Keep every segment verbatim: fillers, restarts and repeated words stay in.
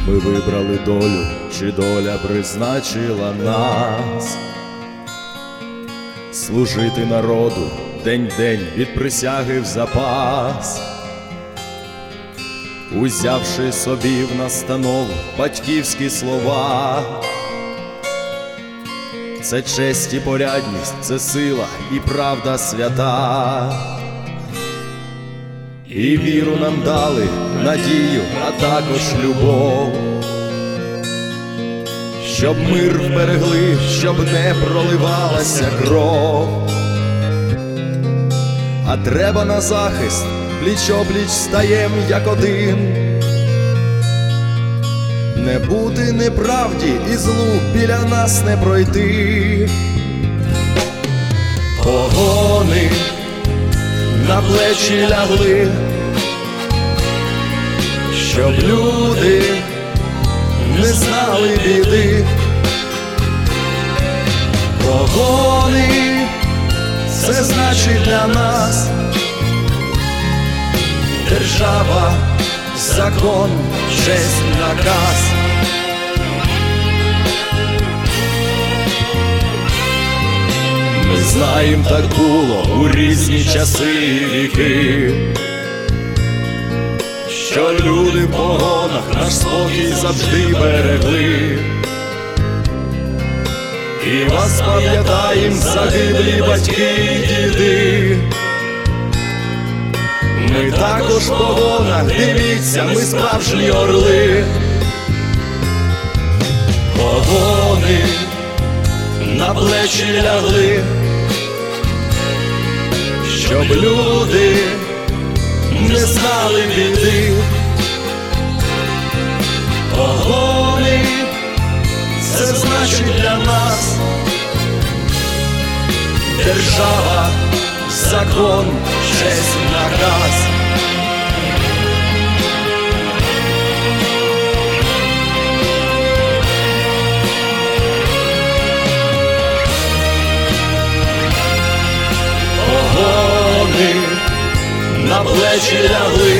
Ми вибрали долю, чи доля призначила нас служити народу день-день від присяги в запас, узявши собі в настанову батьківські слова. Це честь і порядність, це сила і правда свята. І віру нам дали, надію, а також любов, щоб мир вберегли, щоб не проливалася кров. А треба на захист, пліч-опліч стаєм як один, не бути неправді і злу біля нас не пройти. Погони на плечі лягли, щоб люди не знали біди. Погони — це значить для нас держава, закон, честь, наказ. Ми знаєм, так було у різні часи і віки, що люди в погонах наш спокій завжди берегли. І вас пам'ятаєм, загиблі батьки і діди. Ми також в погонах, дивіться, ми справжні орли. Погони на плечі лягли, щоб люди не знали біди. Погони — це значить для нас держава, закон, честь, наказ. Погони на плечі лягли,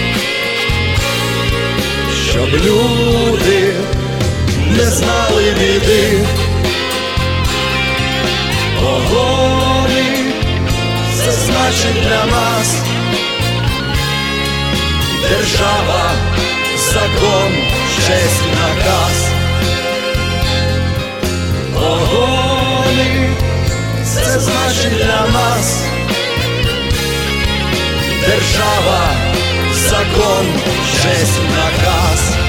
щоб люди не знали біди. Погони — це значить для нас держава, закон, честь, наказ. Погони — це значить для нас держава, закон, честь, наказ.